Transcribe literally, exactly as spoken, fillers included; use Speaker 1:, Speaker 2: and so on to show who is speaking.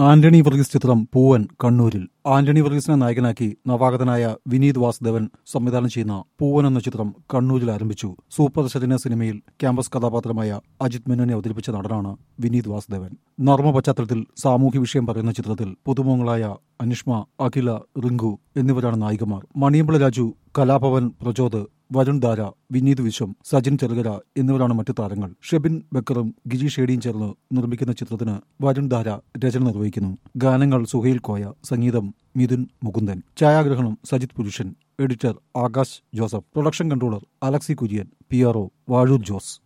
Speaker 1: ആന്റണി വർഗീസ് ചിത്രം പൂവൻ കണ്ണൂരിൽ. ആന്റണി വർഗീസിനെ നായകനാക്കി നവാഗതനായ വിനീത് വാസുദേവൻ സംവിധാനം ചെയ്യുന്ന പൂവൻ എന്ന ചിത്രം കണ്ണൂരിൽ ആരംഭിച്ചു. സൂപ്പർ ശരീന സിനിമയിൽ ക്യാമ്പസ് കഥാപാത്രമായ അജിത് മേനോനെ അവതരിപ്പിച്ച നടനാണ് വിനീത് വാസുദേവൻ. നർമ്മ പശ്ചാത്തലത്തിൽ സാമൂഹ്യ വിഷയം പറയുന്ന ചിത്രത്തിൽ പുതുമുഖങ്ങളായ അനിഷ്മ, അഖില, റിങ്കു എന്നിവരാണ് നായികമാർ. മണിയമ്പിള രാജു, കലാഭവൻ പ്രചോദ്, വരുൺ ധാര, വിനീത് വിശ്വം, സജിൻ ചെറുകര എന്നിവരാണ് മറ്റു താരങ്ങൾ. ഷെബിൻ ബക്കറും ഗിരീഷ് ഏടിയും ചേർന്ന് നിർമ്മിക്കുന്ന ചിത്രത്തിന് വരുൺ ധാര രചന നിർവഹിക്കുന്നു. ഗാനങ്ങൾ സുഹൈൽ കോയ, സംഗീതം മിഥുൻ മുകുന്ദൻ, ഛായാഗ്രഹണം Sajith Purushan, editor Akash Joseph, production controller Alexi Kurian, P R O Vazhoor Jose.